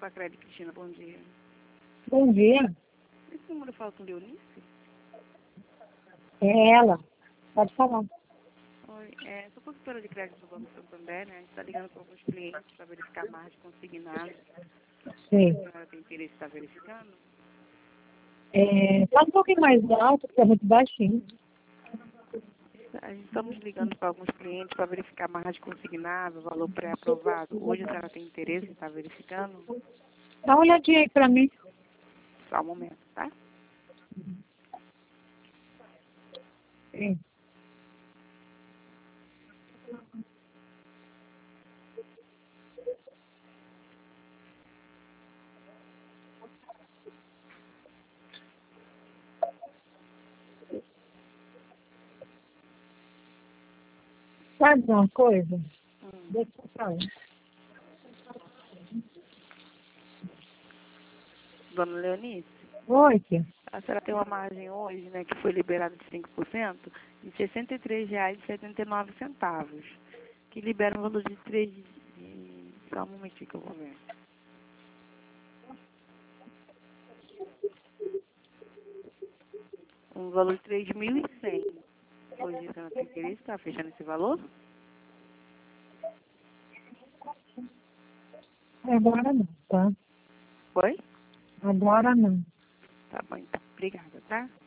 com a Clélia Cristina, bom dia. Bom dia. Esse número fala com Leonice? É ela. Pode falar. Oi, sou consultora de crédito do Banco Santander, né? A gente está ligando para alguns clientes para verificar a margem consignada. Sim. A senhora tem interesse em estar verificando? Fala um pouquinho mais alto, porque é muito baixinho. A gente estamos ligando para alguns clientes para verificar a margem consignada, o valor pré-aprovado. Hoje a senhora tem interesse em estar verificando? Dá uma olhadinha aí pra mim. Só um momento, tá? Sim. Sabe uma coisa? Deixa eu falar. Dona Leonice, Oi, tia. a senhora tem uma margem hoje, né, que foi liberada de 5%, de R$ 63,79, que libera um valor de 3... Só um momentinho que eu vou ver. Um valor de 3.100. Hoje a senhora tem interesse, está fechando esse valor? Agora não, tá? Foi? Agora não. Tá bom, então. Obrigada, tá?